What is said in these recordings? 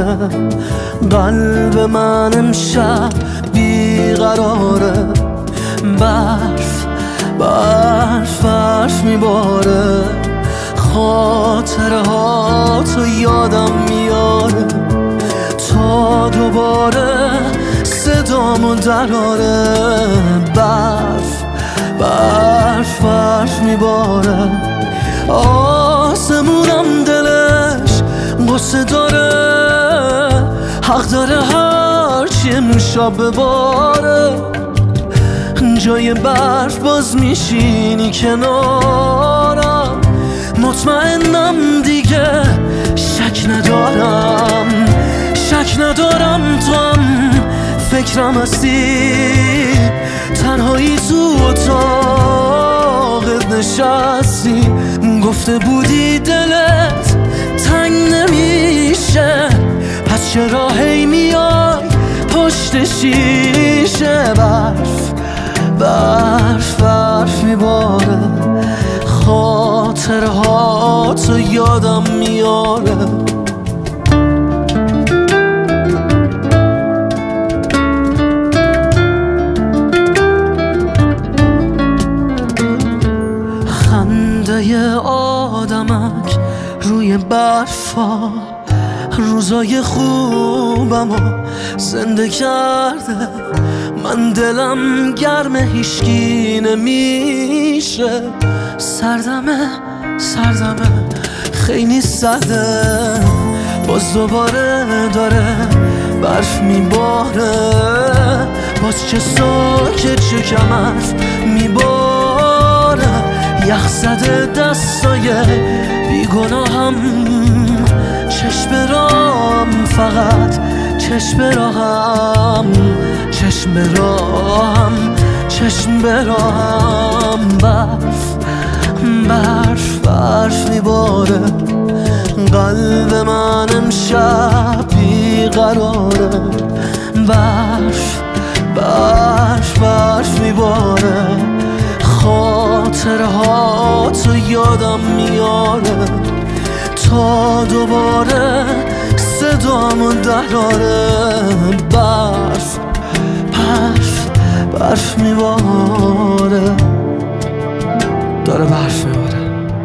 قلب من امشب بیقراره. برف برف برف میباره، خاطره ها تو یادم میاره تا دوباره صدامو دراره. برف برف برف میباره، آسمونم دلش غصه داره، حق داره هرچی امشب بباره. جای برف باز میشینی کنارم، مطمئنم دیگه شک ندارم، شک ندارم تو هم فکرم هستی. تنهایی تو اتاقت نشستی، گفته بودی دلت تنگ نمیشه، پس چرا هی میای پشت شیشه. برف برف برف میباره، خاطره ها تو یادم میاره. خنده آدمک روی برفا روزای خوبمو زنده کرده. من دلم گرم هیشکی نمیشه، سردمه سردمه خیلی سرده. باز دوباره داره برف میباره، باز چه ساکت چه کم حرف میباره. یخ زده دستای بیگناهم، چشم راهم فقط چشم راهم، چشم راهم چشم راهم. برف برف برف میباره، قلب من امشب بیقراره. برف برف برف میباره، خاطره ها تو یادم میاره تا دوباره صدامو دراره. برف برف برف میباره، داره برف میباره،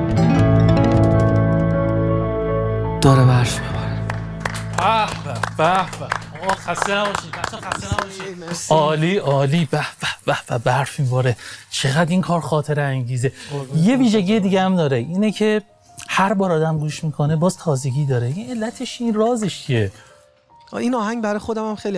داره برف میباره. به به آقا خسته نباشید، خسته نباشید. عالی عالی. به به به برف میباره، چقدر این کار خاطره انگیزه. یه ویژگی دیگه هم داره، اینه که هر بار آدم گوش میکنه باز تازگی داره. این علتش این رازش چیه؟ این آهنگ برای خودم هم خیلی